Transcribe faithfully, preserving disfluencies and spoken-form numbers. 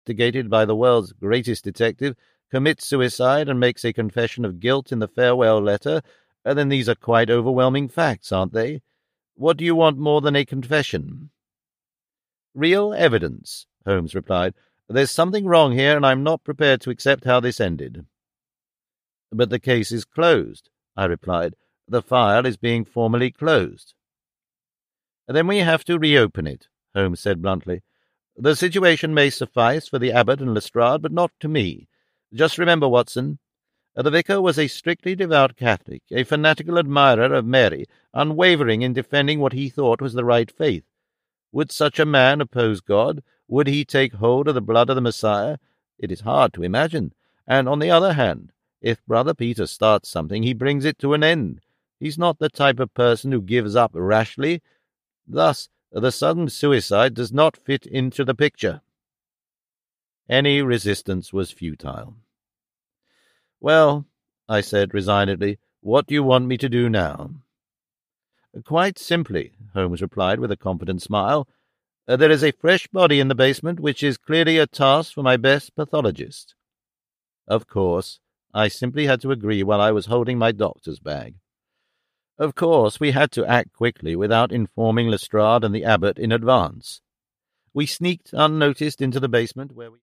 investigated by the world's greatest detective, commits suicide and makes a confession of guilt in the farewell letter, then these are quite overwhelming facts, aren't they? What do you want more than a confession?" "Real evidence," Holmes replied. "There's something wrong here, and I'm not prepared to accept how this ended." "But the case is closed," I replied. "The file is being formally closed." "Then we have to reopen it," Holmes said bluntly. "The situation may suffice for the abbot and Lestrade, but not to me. Just remember, Watson, the vicar was a strictly devout Catholic, a fanatical admirer of Mary, unwavering in defending what he thought was the right faith. Would such a man oppose God? Would he take hold of the blood of the Messiah? It is hard to imagine. And on the other hand, if Brother Peter starts something, he brings it to an end. He's not the type of person who gives up rashly. Thus, the sudden suicide does not fit into the picture." Any resistance was futile. "Well," I said resignedly, "what do you want me to do now?" "Quite simply," Holmes replied with a confident smile. "There is a fresh body in the basement, which is clearly a task for my best pathologist." Of course, I simply had to agree while I was holding my doctor's bag. Of course, we had to act quickly without informing Lestrade and the abbot in advance. We sneaked unnoticed into the basement, where we